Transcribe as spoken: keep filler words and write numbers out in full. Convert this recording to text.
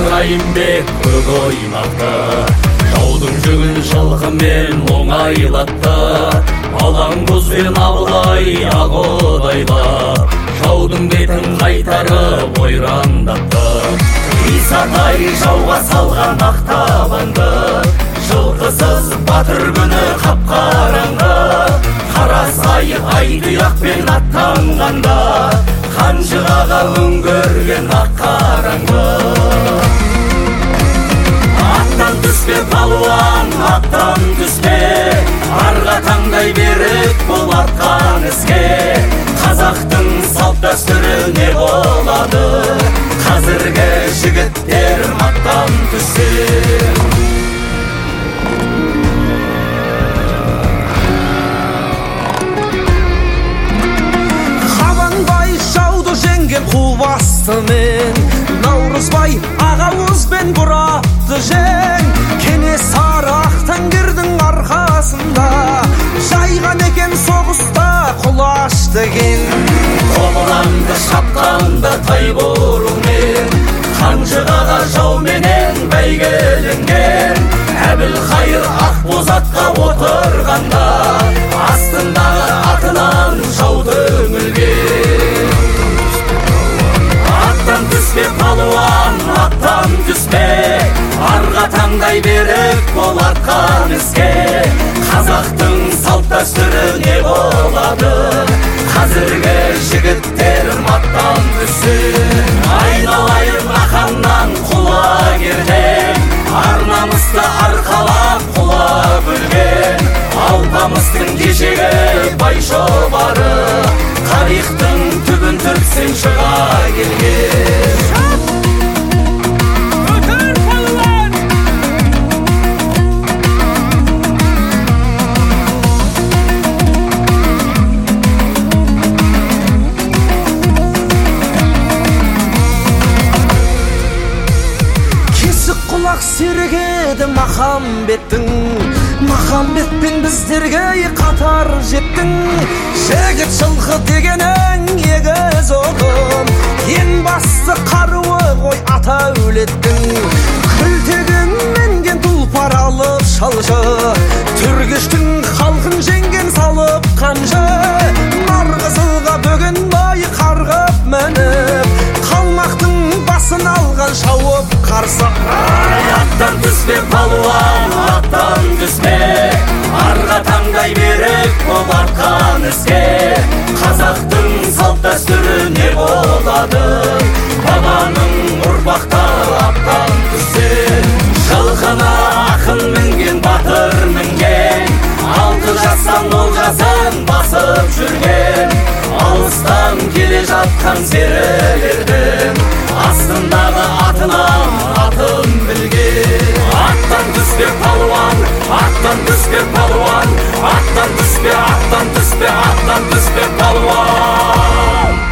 Райымбек көк ойнатты, жаудың жүгін жылқымен оңайлатты. Алаң көзбен Абылай ағодайлап, жаудың бетін қайтарып ойрандатты. Исатай жауға салған ақтабанды, жылқысыз батыр күні қап-қараңғы. Қарасай ай-тұяқпен аттанғанда, қанжығаға өңгерген ақ қараңғы. Аттан түспе палуан, аттан түспе, арға таңдай берік бол атқан іске. Қазақтың салт дәстүрі не болады, қазіргі жігіттер аттан түссе. Қубастымен Наурызбай ағауызбен бұратты жең. Кенесары Ақтаңгердің арқасында жайған екен соғыста құлаш деген. Қобыланды шапқанды тайбұрумен, қанжығаға жауменен бәйгеленген. Әбілқайыр ақбоз атқа отырғанда, астындағы атынан жау түңілген. Аттан түспе палуан, аттан түспе, арға таңдай берік бол атқан іске. Қазақтың салт дәстүрі не болады, қазіргі жігіттер аттан түссе. Айналайын ақаннан құлагерден, ар намысты арқалап құла білген. Алпамыстың кешегі бай шобары, тарихтың түбін түртсең шыға келген. Кесік құлақ сергеді Махамбеттің, Махамбетпен біздерге қатар жеттің. Жігіт жылқы дегенің егіз оғым, ең басты қаруы ғой ата өлеттің. Күлтеген менген тұлпар алып шалшы, түргіштің халқын жеңген салып қанжы. Нарқызылға бөгін бай қарғып мініп, қалмақтың басын алған шауып қарсы. Аттан түспе палуан, аттан түспе, арға таңдай берік бол атқан іске. Қазақтың салт дәстүрі не болады, бабаның ұрпақтары аттан түссе. Жылқыны ақын мінген, батыр мінген, алты жастан олжасын басып жүрген. Алыстан келе жатқан серілердің, астындағы атынан атын білген. Аттан түспе палуан, аттан түспе палуан, аттан түспе, аттан түспе, аттан түспе палуан.